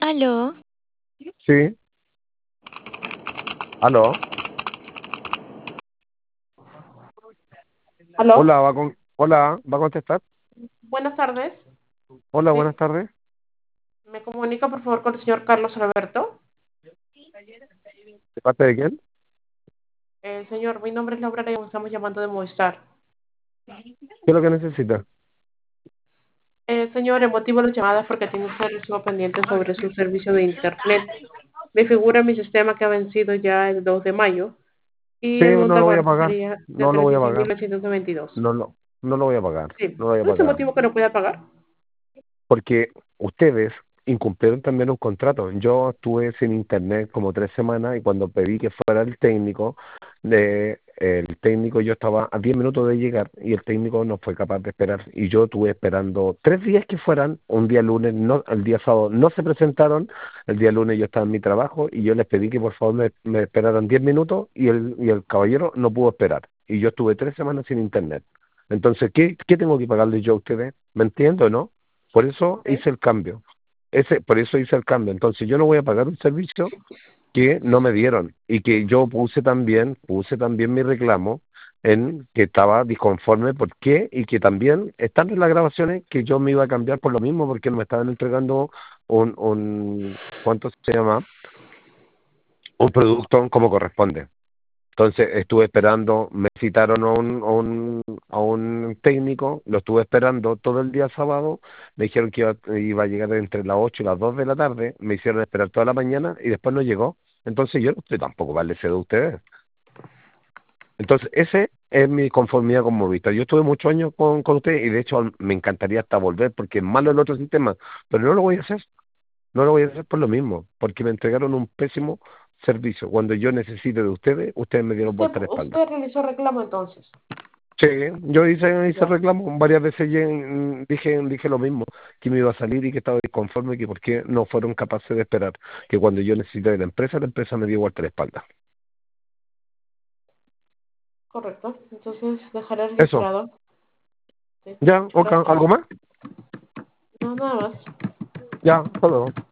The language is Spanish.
Aló, Sí, aló. ¿Aló? Hola, ¿va a contestar? Buenas tardes. Hola, buenas Sí. tardes. ¿Me comunica, por favor, con el señor Carlos Alberto? ¿De parte de quién? Señor, mi nombre es Laura y estamos llamando de Movistar. ¿Qué es lo que necesita? Señor, el motivo de la llamada es porque tengo usted recibo pendiente sobre su servicio de Internet. Me figura en mi sistema que ha vencido ya el 2 de mayo y Sí, el no monto lo a voy a pagar pagar. sería de No lo voy a pagar. 36.822. No lo voy a pagar. Sí. No lo voy a ¿Cuál es el pagar. motivo que no pueda pagar? Porque ustedes incumplieron también un contrato. Yo estuve sin internet como 3 semanas y cuando pedí que fuera el técnico yo estaba a 10 minutos de llegar y el técnico no fue capaz de esperar. Y yo estuve esperando 3 días que fueran, un día lunes, no, el día sábado no se presentaron, el día lunes yo estaba en mi trabajo y yo les pedí que por favor me esperaran 10 minutos y el caballero no pudo esperar. Y yo estuve 3 semanas sin internet. Entonces, ¿qué tengo que pagarle yo a ustedes? ¿Me entiendo, no? Por eso Ok. hice el cambio. Por eso hice el cambio. Entonces yo no voy a pagar un servicio que no me dieron y que yo puse también mi reclamo en que estaba disconforme por qué y que también están en las grabaciones que yo me iba a cambiar por lo mismo porque no me estaban entregando ¿cuánto se llama? Un producto como corresponde. Entonces estuve esperando, me citaron a un técnico, lo estuve esperando todo el día sábado, me dijeron que iba a llegar entre las 8 y las 2 de la tarde, me hicieron esperar toda la mañana y después no llegó. Entonces yo no estoy tampoco para el deseo de ustedes. Entonces ese es mi conformidad con Movistar. Yo estuve muchos años con ustedes y de hecho me encantaría hasta volver porque es malo el otro sistema, pero no lo voy a hacer. No lo voy a hacer por lo mismo, porque me entregaron un pésimo servicio. Cuando yo necesite de ustedes, ustedes me dieron Usted, vuelta a la espalda. usted realizó reclamo entonces. Sí, yo hice Ya. reclamo varias veces y dije lo mismo, que me iba a salir y que estaba disconforme y que por qué no fueron capaces de esperar, que cuando yo necesité de la empresa me dio vuelta a la espalda. Correcto. Entonces dejaré Eso, registrado. Sí. ya, ok, Gracias. ¿algo más? No, nada más. Ya, hasta luego.